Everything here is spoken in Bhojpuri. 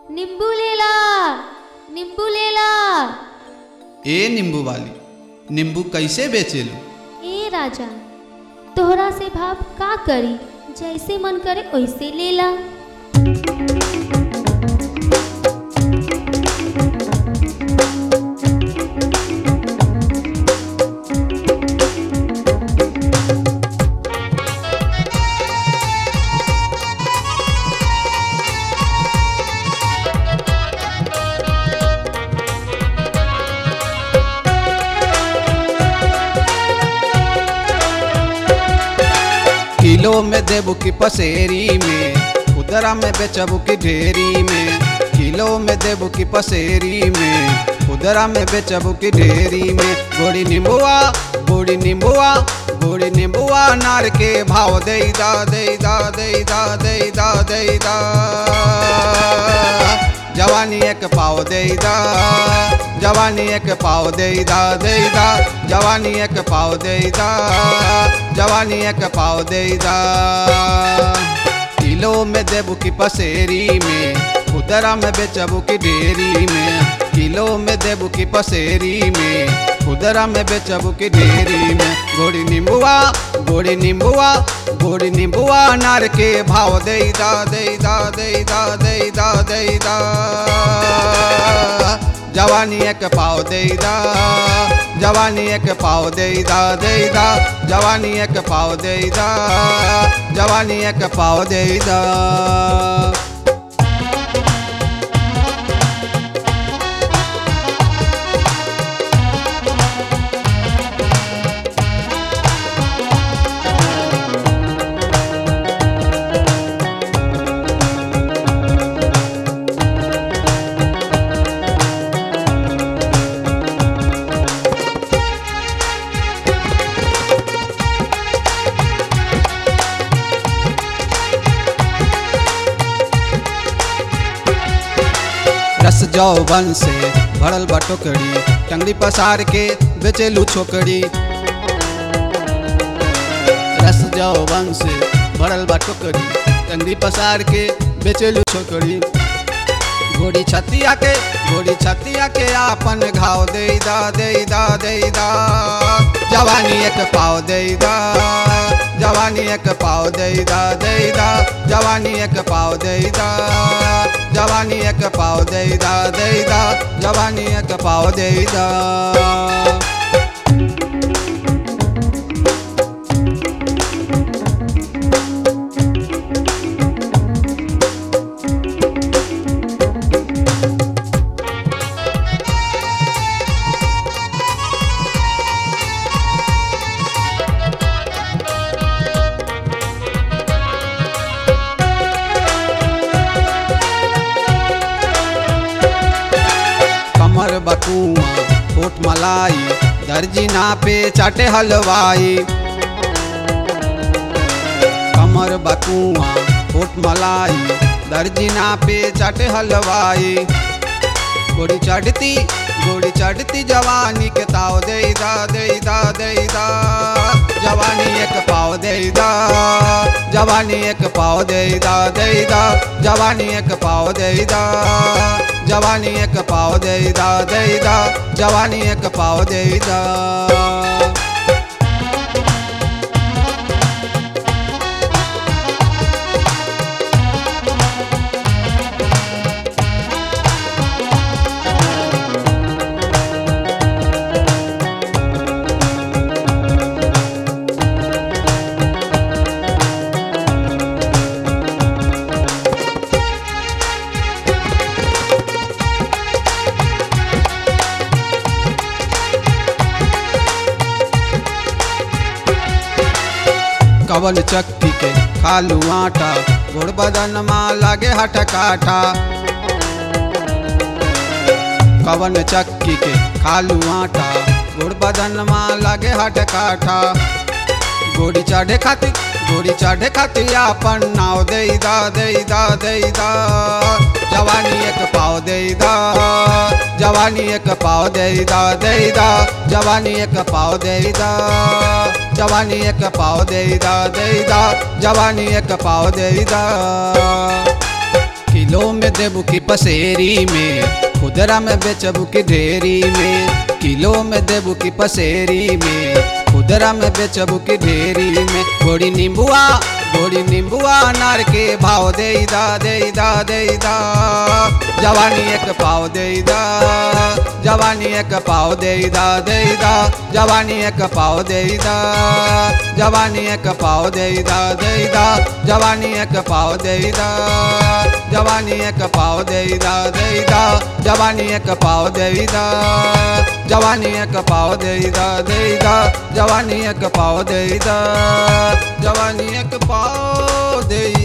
नींबू लेला, नींबू लेला। ए नींबू वाली, नींबू कैसे बेचेलू? ए राजा, तोहरा से भाव का करी, जैसे मन करे वैसे लेला। किलो में देबू की पसेरी में, खुदरा में बेचबू की ढेरी में। किलो में देबू की पसेरी में, खुदरा में बेचबू की ढेरी में। गोड़ी नींबुआ, गोड़ी नींबुआ, गोड़ी नींबुआ नार के भाव दे दा दे दा दे दा दे दा दे दा। जवानी एक पाव दे दा, जवानी एक पाव दे दा दे दा। जवानी एक पाव दे दा, जवानी एक पाव दे दा। किलो में देबू की पसेरी में, खुदरा में बेचबू की ढेरी में। किलो में देबू की पसेरी में, खुदरा में बेचबू की ढेरी में। गोड़ी नींबुआ, गोड़ी नींबुआ, गोड़ी नींबुआ नार के भाव दे दा दे दा दे दा दे दा दे दा। जवानी एक पाव दे दा, जवानी एक पाव दे दा दे दा। जवानी एक पाव दे दा, जवानी एक पाव दे दा। रस जौवन से भरल बा टोकरी, टंगड़ी पसार के बेचेलू छोकरी। रस जौवन से भरल बा टोकरी, टंगड़ी पसार के बेचेलू छोकरी। गोड़ी छतिया के, गोड़ी छतिया के आपन घाव दे दा दे दा दे दा। जवानी एक पाव दे दा, जवानी एक पाव दे दा दे दा। जवानी एक पाव दे दा, जवानी एक पाव दे दा दे दा। जवानी एक पाव दे दा। कमर बकुआ होठ मलाई, दर्जी नापे चाटे हलवाई। कमर बकुआ होठ मलाई, दर्जी नापे चाटे हलवाई। गोड़ी चढ़ती, गोड़ी चढ़ती जवानी के ताव दे दा दे दा दे दा। जवानी एक पाव दे दा, जवानी एक पाव दे दा दे दा। जवानी एक पाव दे दा, जवानी एक पाव दे दा दे दा। जवानी एक पाव दे दा। कवन चक्की के खालू आटा, गोड़ बदन माँ लागे हट काटा। कवन चक्की के खालू आटा, गोड़ बदन माँ लागे हट काटा। गोड़ी चढ़े खातिर, गोड़ी चढ़े खातिर आपन नाव दे दा दे दा दे दा। जवानी एक पाव दे दा, जवानी एक पाव दे दा दे दा। जवानी एक पाव दे दा, जवानी एक पाव दे दा दे दा। जवानी एक पाव दे दा। किलो में देबू की पसेरी में, खुदरा में बेचबू की ढेरी में। किलो में देबू की पसेरी में, खुदरा में बेचबू की ढेरी में। गोड़ी नींबुआ नार के भाव देईदा देईदा देईदा। जवानी एक पाव देईदा, जवानी एक पाव देईदा देईदा। जवानी एक पाव देईदा, जवानी एक पाव देईदा देईदा। जवानी एक पाव देईदा, जवानी एक पाव देईदा देईदा। जवानी एक पाव देईदा, जवानी एक पाव देईदा देईदा। जवानी एक पाव देईदा, जवानी एक पाव देईदा।